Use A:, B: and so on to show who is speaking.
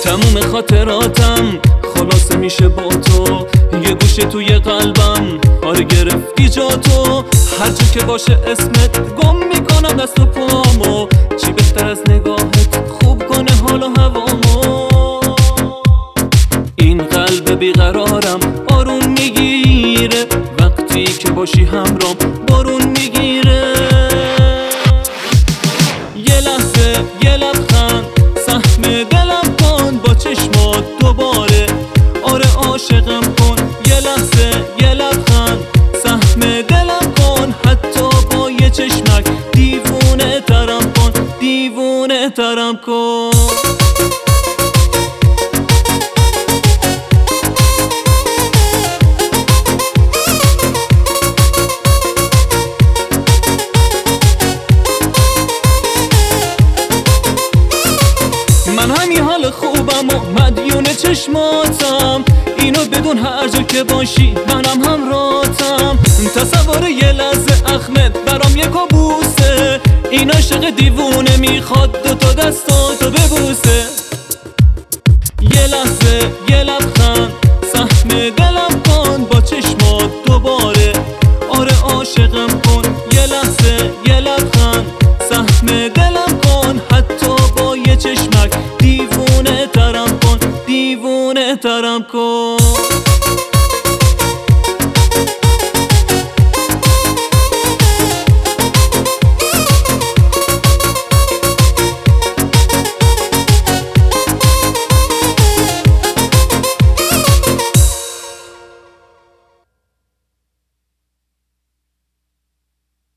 A: تموم خاطراتم خلاصه میشه با تو، یه گوشه توی قلبم آره گرفتی جا تو. هر جا که باشه اسمت گم میکنم دست و پامو، چی بهتر از نگاهت خوب کنه حال و هوامو. این قلب بیقرارم آروم میگیره، وقتی که باشی همرام بارون میگیره. یه لحظه یه لبخند سهم دلم کن با چشمات دوباره، آره عاشقم کن. یه لحظه یه لبخند سهم دلم کن، حتی با یه چشمک دیوونه ترم کن، دیوونه ترم کن. من همین حال خوبم و مدیون چشماتم، اینو بدون هر جا که باشی منم همراهتم. تصور یه لحظه احمد برام یه کابوسه، این عاشق دیوونه میخواد دوتا دستاتو ببوسه. یه لحظه یه لبخند سهم دلم کن با چشمات دوباره، آره عاشقم کن. یه لحظه یه لبخند سهم دلم کن، حتی با یه چشمک دیوونه ترم کن، دیوونه ترم کن.